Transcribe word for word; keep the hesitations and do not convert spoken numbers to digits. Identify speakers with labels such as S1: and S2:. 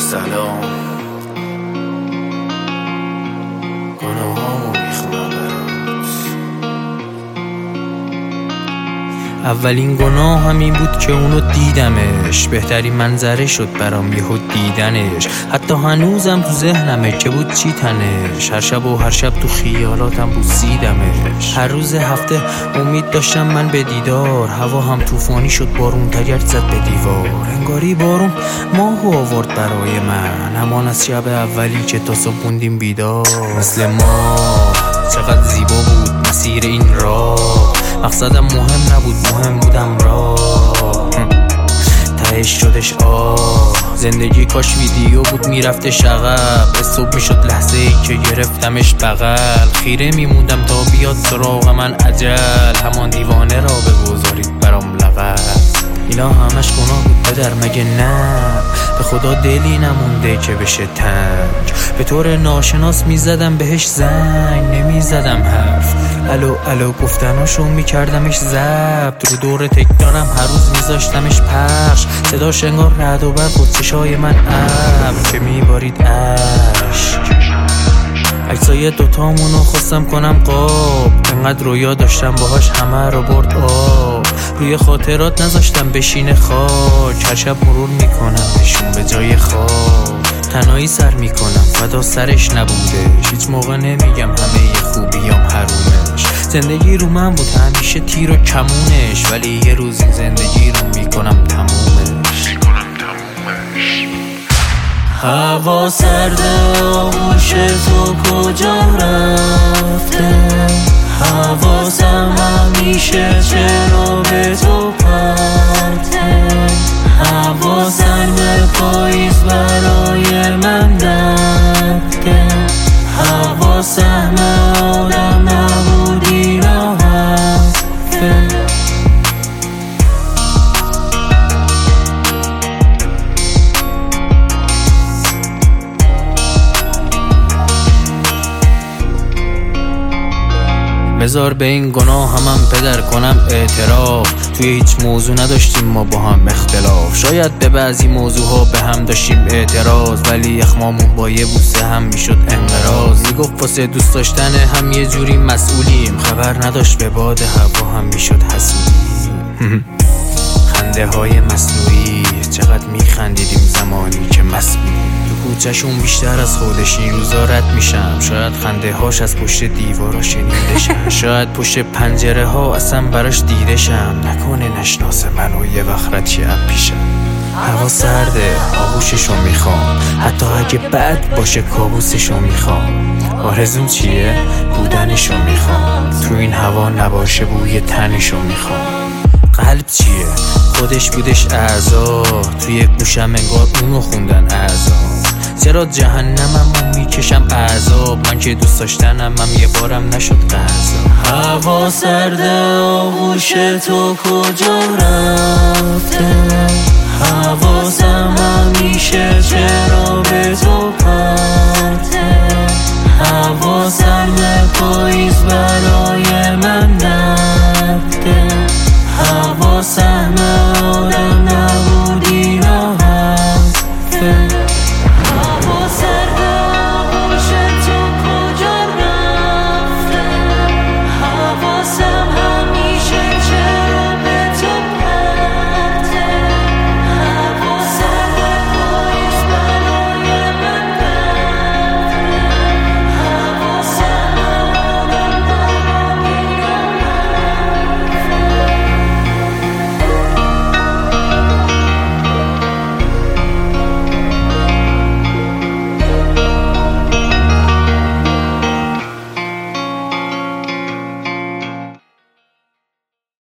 S1: سلام گناهامو میخونم برات. اولین گناه همین بود که اونو دیدمش، بهترین منظره شد برام یهو دیدنش. حتی هنوزم تو ذهنمه که بود چی تنش، هر شب و هر شب تو خیالاتم بوسیدمش. هر روز هفته امید داشتم من به دیدار، هوا هم طوفانی شد، بارون تگرد زد به دیوار. انگاری بارون ماهو آورد برای من، همان از شب اولی که تا صبح موندیم بیدار. مثل ما چقدر زیبا بود مسیر این راه، مقصدم مهم نبود، مهم بودم راه. تهش شدش آه، زندگی کاش ویدیو بود میرفتش عقب. به صبح میشد لحظه ای که گرفتمش بغل، خیره میموندم تا بیاد سراغ من عجل. همان دیوانه را بگذارید برام لقب. اینا همش گناه بود پدر مگه نه؟ به خدا دلی نمونده که بشه تنگ. به طور ناشناس میزدم بهش زنگ، نمیزدم حرف، الو الو گفتناشو میکردمش ضبط. رو دور تکرارم هر روز میذاشتمش پخش، صداش انگار رعد و برق بود، چشای من ابر که میبارید عشق. عکسای دوتامونو خواستم کنم قاب، انقدر رویا داشتم باهاش همه رو برد آب. روی خاطرات نذاشتم بشینه خاک، هر شب مرور میکنم بهشون به جای خواب. تنهایی سر میکنم فدا سرش نبودش، هیچ موقع نمیگم همه خوبیام حرومش. زندگی رو من بود همیشه تیر و کمونش، ولی یه روز این زندگی رو میکنم تمومش. هوا سرده آغوش تو کجا رفته، حواسم همیشه چرا به تو پرته. حواسم به پاییز برای من رفته، حواسم آدم نبودی راحته. بذار به این گناه هم, هم پدر کنم اعتراف. توی هیچ موضوع نداشتیم ما با هم اختلاف، شاید به بعضی موضوع ها به هم داشتیم اعتراض، ولی یخمامون با یه بوسه هم میشد انقراض. میگفت واسه دوست داشتن هم یه جوری مسئولیم، خبر نداشت به باد هوا هم میشد حسودیم. خنده های مصنوعی چقدر میخندیدیم زمانی که مست بودیم. تو کوچه‌شون بیشتر از خودش این روزا رد میشم، شاید خنده هاش از پشت دیوارا شنیده شم، شاید پشت پنجره ها اصلا براش دیده شم. نکنه نشناسه منو یه وقت رد شه پیشم. هوا سرده آغوششو میخوام، حتی اگه بد باشه کابوسشو میخوام. آرزوم چیه؟ بودنشو میخوام، تو این هوا نباشه بوی تنشو میخوام. قلب چیه؟ خودش بودش اعضا، توی گوشم انگار اونو خوندن اعضا. چرا جهنممو میکشم عذاب، من که دوست داشتنم هم یه بارم نشد قضا. هوا سرده آغوش تو کجا رفته، حواسم همیشه چرا به تو پرته. حواسم به پاییز